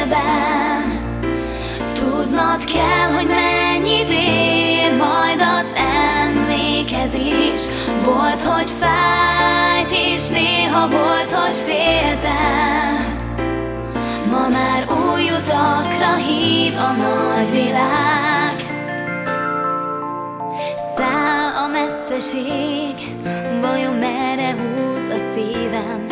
levélben. Tudnod kell, hogy mennyit ér majd az emlékezés. Volt, hogy fájt, és néha volt, hogy féltem. Ma már új utakra hív a nagy világ. Száll a messzeség, vajon merre húz a szívem?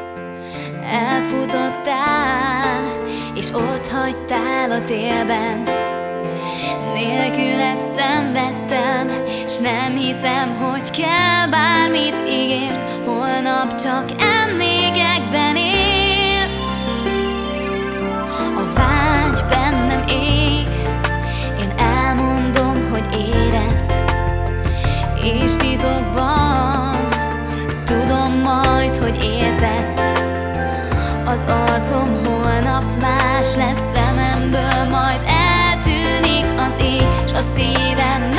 Elfutottál, és ott hagytál a télben. Nélküled szenvedtem, s nem hiszem, hogy kell bármit ígérsz. Holnap csak emlékekben élsz. A vágy bennem ég, én elmondom, hogy érezd, és titokban tudom majd, hogy értesz. Az arcom holnap más lesz, szememből majd eltűnik az ég, s a szívem